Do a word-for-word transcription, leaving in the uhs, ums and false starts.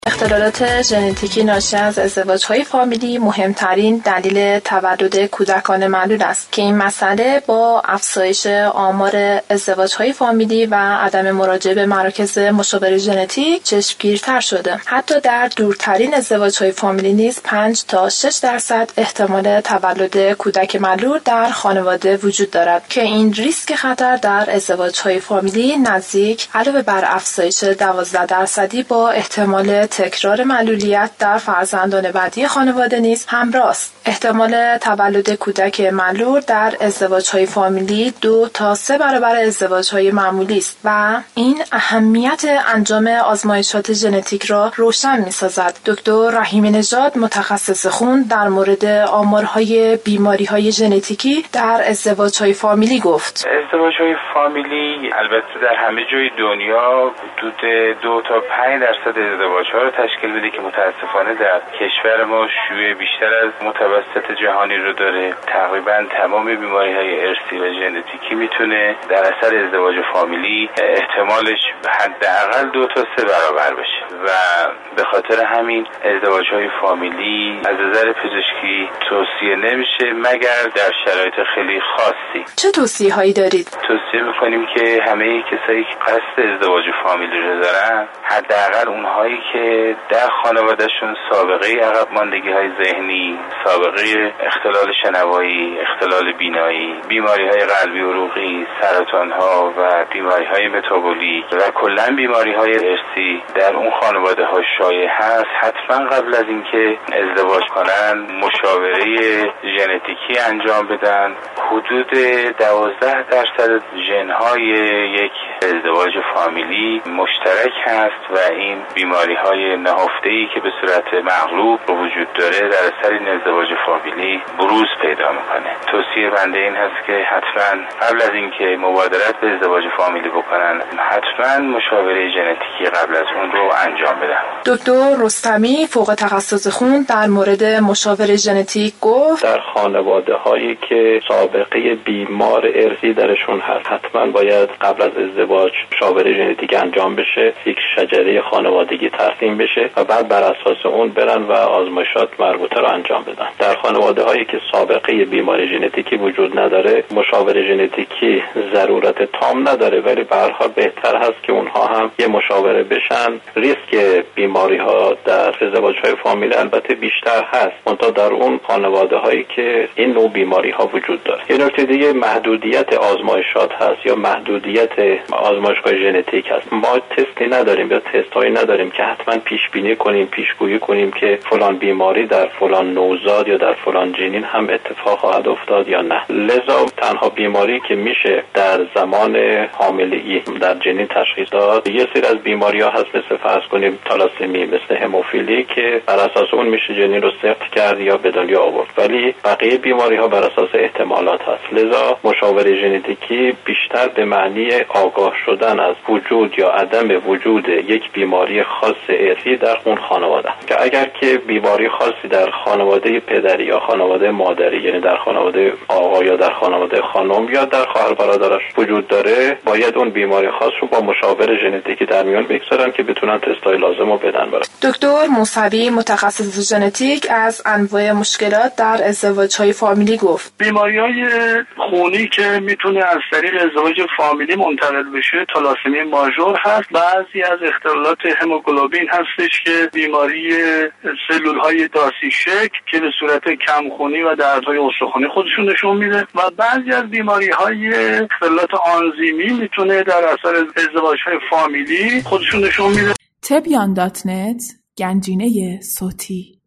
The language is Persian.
اختلالات ژنتیکی ناشی از ازدواج‌های فامیلی مهمترین دلیل تولد کودکان معلول است که این مسئله با افزایش آمار ازدواج‌های فامیلی و عدم مراجعه به مراکز مشاوره ژنتیک چشمگیرتر شده. حتی در دورترین ازدواج‌های فامیلی نیز پنج تا شش درصد احتمال تولد کودک معلول در خانواده وجود دارد که این ریسک خطر در ازدواج‌های فامیلی نزدیک علاوه بر افزایش دوازده درصدی با احتمال تکرار معلولیت در فرزندان بعدی خانواده نیز همراه است. احتمال تولد کودک معلول در ازدواج‌های فامیلی دو تا سه برابر ازدواج‌های معمولی است و این اهمیت انجام آزمایشات ژنتیک را روشن می‌سازد. دکتر رحیمی نژاد متخصص خون در مورد آمارهای بیماری‌های ژنتیکی در ازدواج‌های فامیلی گفت: ازدواج‌های فامیلی البته در همه جای دنیا حدود دو تا پنج درصد ازدواج‌ها رو تشکیل میده که متاسفانه در کشور ما شیوع بیشتر از متوسط جهانی رو داره. تقریبا تمام بیماری‌های ارثی و ژنتیکی میتونه در اثر ازدواج فامیلی احتمالش حداقل دو تا سه برابر بشه و به خاطر همین ازدواج‌های فامیلی از نظر پزشکی توصیه نمیشه مگر در شرایط خیلی خاصی. چه توصیه‌هایی دارید؟ توصیه می‌کنیم که همه کسایی که قصد ازدواج فامیلی رو دارن حداقل اونهایی که در خانوادهشون سابقه عقب ماندگی‌های ذهنی، سابقه اختلال شنوایی، اختلال بینایی، بیماری‌های قلبی عروقی، سرطان‌ها و بیماری‌های متابولیک و کلاً بیماری‌های ارثی در اون خانواده‌ها شایع هست، حتما قبل از اینکه ازدواج کنن مشاوره ژنتیکی انجام بدن. حدود دوازده درصد ژن‌های یک ازدواج فامیلی مشترک هست و این بیماری‌های نهفته‌ای که به صورت مغلوب وجود داره در اثر این ازدواج فامیلی بروز پیدا میکنه. توصیه بنده این هست که حتما قبل از اینکه مبادرت به ازدواج فامیلی بکنن حتما مشاوره ژنتیکی قبل از اون رو انجام بدن. دکتر رستمی فوق تخصص خون در مورد مشاوره ژنتیک گفت: در خانواده هایی که سابقه بیمار ارثی درشون هست حتما باید قبل از ازدواج مشاوره ژنتیک انجام بشه، یک شجره خانوادگی ترسیم بشه و بعد بر اساس اون برن و آزمایشات مربوطه رو انجام بدن. در خانواده هایی که سابقه بیماری ژنتیکی وجود نداره مشاوره ژنتیکی ضرورت تام نداره، ولی به هر حال بهتر هست که اونها هم یه مشاوره بشن. ریسک بیماری ها در ازدواج های فامیلی البته بیشتر هست، منتها در اون خانواده هایی که این نوع بیماری ها وجود داره. یه نکته دیگه محدودیت آزمایشات هست یا محدودیت آزمایشگاه ژنتیک هست. ما تستی نداریم یا تست هایی نداریم که حتما پیش بینی کنیم، پیشگویی کنیم که فلان بیماری در فلان نوزاد یا در فلان جنین هم اتفاق خواهد افتاد یا نه. لذا تنها بیماری که میشه در زمان حاملگی در جنین تشخیص داد یه سری از بیماری ها هست، مثل فرض کنیم تالاسمی، مثل هموفیلی، که بر اساس اون میشه جنین رو ثبت کرد یا به دنیا آورد، ولی بقیه بیماری ها بر اساس احتمالات هست. لذا مشاوره ژنتیکی بیشتر به معنی آگاه شدن از وجود یا عدم وجود یک بیماری خاص ارثی در اون خانواده، که اگر که بیماری خاصی در خانواده پدری یا خانواده مادری، یعنی در خانواده آقا یا در خانواده خانم یا در خواهر برادرش وجود داره، باید اون بیماری خاص رو با مشاور ژنتیکی در میان بگذارن که بتونن تستای لازم رو بدن برن. دکتر موسوی متخصص ژنتیک از انواع مشکلات در ازدواج‌های فامیلی گفت: بیماری‌های خونی که میتونه از طریق ازدواج فامیلی منتقل بشه تالاسمی ماژور هست. بعضی از اختلالات هموگلوبین هستش که بیماری سلول‌های داسی شک که به صورت کمخونی و دردهای استخوانی خودشون نشون میده و بعضی از بیماری‌های اختلالات آنزیمی میتونه در اثر ازدواج‌های فامیلی خودشون نشون میده. تبیان دات نت گنجینه صوتی.